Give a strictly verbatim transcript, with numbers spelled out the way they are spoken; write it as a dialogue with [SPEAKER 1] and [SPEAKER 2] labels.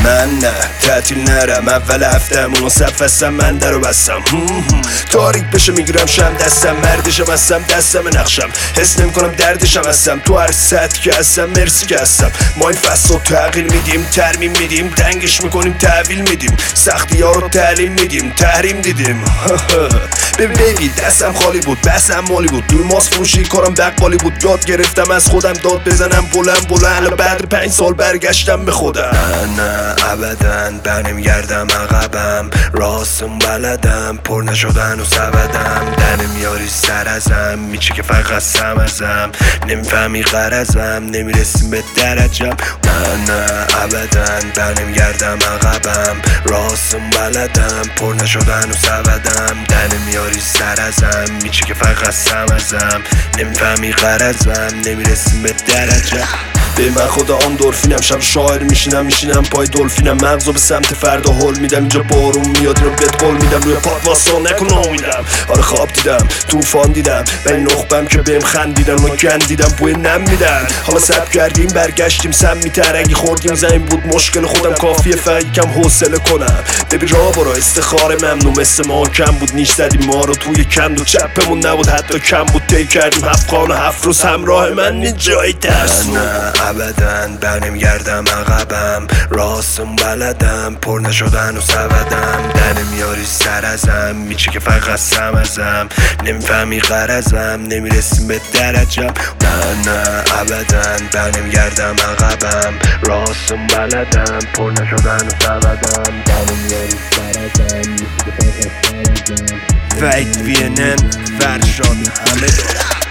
[SPEAKER 1] من نه تعطیل نرم اول هفتم اونو صف هستم من درو بستم تاریک بشه میگیرم شم دستم مردشم هستم دستم نقشم حس نمی کنم دردشم هستم تو هر سطح که هستم مرسی که هستم ما این فصل رو تغییر میدیم ترمیم میدیم تنگش میکنیم تحویل میدیم سختی ها رو تعلیم میدیم تحریم دیدیم ببین دستم خالی بود بسم مالی بود دوی ماس فروشی کارم بقالی بود یاد گرفتم از خودم داد بزنم بلند بلند بعد پنج سال برگشتم به خودم نه ابدا برنمیگردم عقبم راستم بلدم پر نشدن و سبدم در نمیاری سر ازم میچه که فقط سم ازم نمیفهمی غرزم نمیرسیم به درجم نه نه ابدا برنمیگردم عقبم راستم بلدم پر نشدن و سبدم در نمیاری سر ازم میچه که فقط سم ازم نمیفهمی غرزم نمیرسیم به درجم به من خدا آن دورفینم شب شاعر میشینم میشینم پای دلفینم مغزو به سمت فردا هول میدم اینجا بارون میاد رو بهت قول میدم روی پات واسا نکن امیدم آره خواب دیدم طوفان دیدم و این نخبم که بهم خندیدن و گندیدم بوی نم میدن حالا سب کردیم برگشتیم سم میترنگی خوردیم زمین بود مشکل خودم کافیه فقط کم حوصله کنم ببین راه برا استخاره ممنوع مثل ما کم بود نیش زدیم ما رو توی کند و چپمون نبود حتی کم بود طی کردیم هفت خانه هفت روز همراه من نی جای ترس ابدا برنمیگردم عقبم راستم بلدم پر نشدن و سبدم در نمیاری سر ازم میچه که فقط سم ازم نمیفهمی غرزم نمیرسیم به درجم نه نه ابدا برنمیگردم عقبم راستم بلدم پر نشدن و سبدم در نمیاری سر ازم میچه که فقط سم ازم وید وی ان ان فرشاد همه